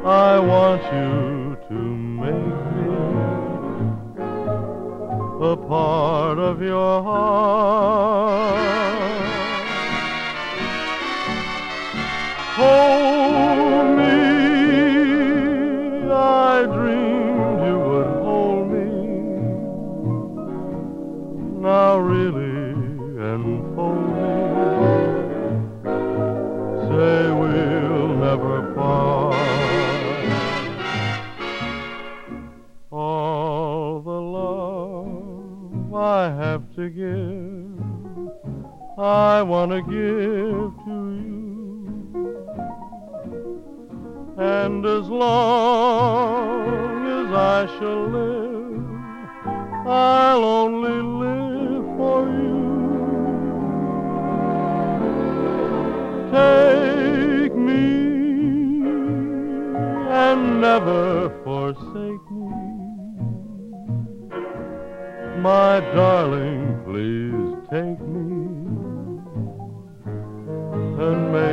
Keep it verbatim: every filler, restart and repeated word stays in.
I want you to make me a part of your heart. Hold me, I dreamed you would hold me. Now really enfold me. Say we'll never part. All the love I have to give, I want to give to you. And as long as I shall live, I'll only live for you. Take me and never forsake me. My darling, please take me and make